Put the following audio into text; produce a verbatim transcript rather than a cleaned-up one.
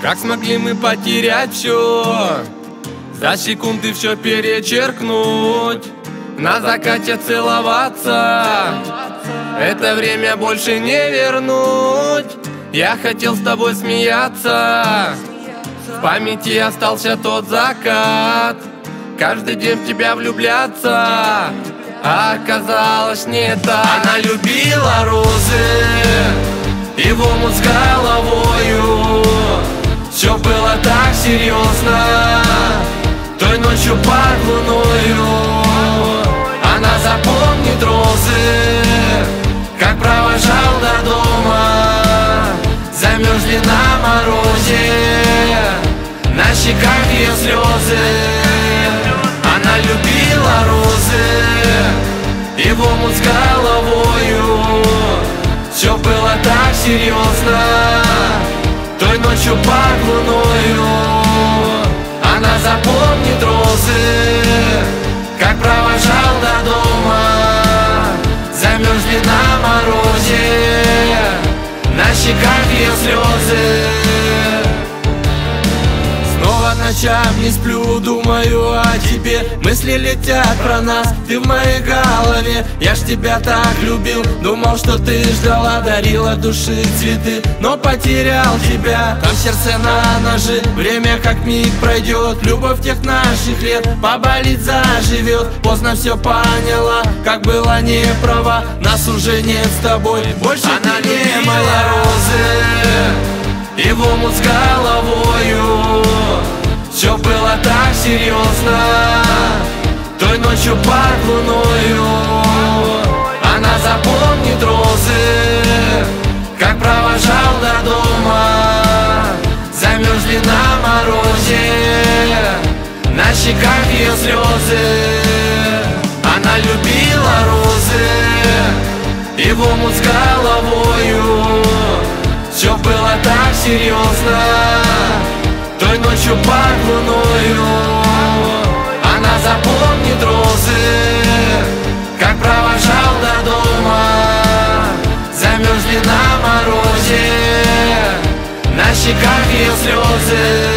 Как смогли мы потерять все, за секунды все перечеркнуть, на закате целоваться, это время больше не вернуть. Я хотел с тобой смеяться, в памяти остался тот закат, каждый день в тебя влюбляться, а оказалось не так. Она любила розы и в омут с головою, все было так серьезно, той ночью под луною. Она запомнит розы, как провожал до дома, замерзли на морозе, на щеках ее слезы. Она любила розы и в омут с головою, все было так серьезно, той ночью под луною. Она запомнит розы, как провожал до дома, замерзли на морозе, на щеках ее слезы. Снова ночам не сплю, думаю о тебе, мысли летят про нас, ты в моей голове. Я ж тебя так любил, думал, что ты ждала, дарила души цветы, но потерял тебя. Там в сердце на ножи, время как миг пройдет, любовь тех наших лет поболит, заживет. Поздно все поняла, как была не права, нас уже нет с тобой, больше она ты не моя. Розы и в омут с головою, все было так серьезно, той ночью под луною. Она запомнит розы, как провожал до дома, замерзли на морозе, на щеках ее слезы. Она любила розы и в омут с головою, все было так серьезно, той ночью под луною. Она запомнит розы, как провожал до дома, замерзли на морозе, на щеках ее слезы.